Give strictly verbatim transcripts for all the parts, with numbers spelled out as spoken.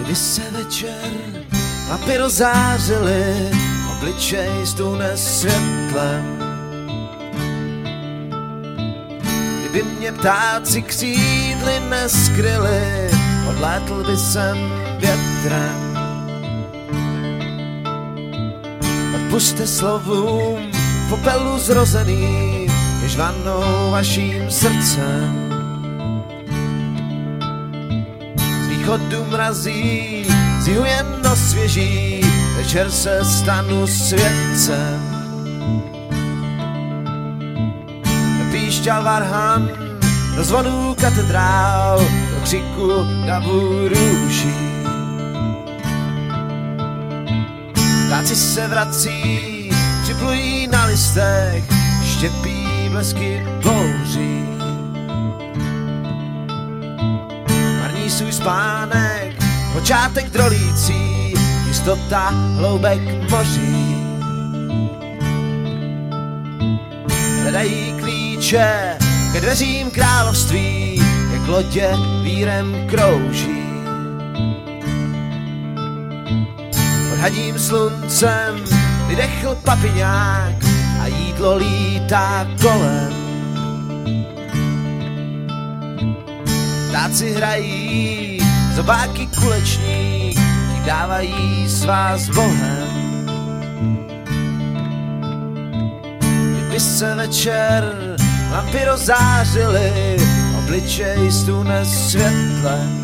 Kdy se večer lampy rozářily, obličej stůne světlem. Kdyby mě ptáci křídly neskryly, odlétl by jsem větrem. Odpusťte slovům v popelu zrozený, jež vanou vaším srdcem. Z východu mrazí, z jihu jen osvěží, večer se stanu světcem. Píšťal varhan do zvonů katedrál, do křiku davu růží. Ptáci se vrací, připlují na listech, štěpí blesky bouří. Marní svůj spánek, počátek drolící, jistota hloubek moří. Hledají klíče ke dveřím království, jak lodě vírem krouží. Pod hadím sluncem vydechl papiňák a jídlo lítá kolem. Ptáci hrají, zobáky kulečník, tím dávají svá s Bohem. Kdyby se večer lampy rozářily, obličej stůne světlem.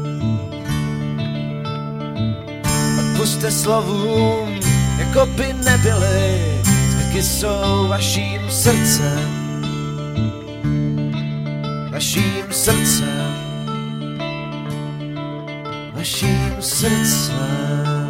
Odpusťte slovům, jako by nebyly, zbytky jsou vaším srdcem. Vaším srdcem. Vaším srdcem.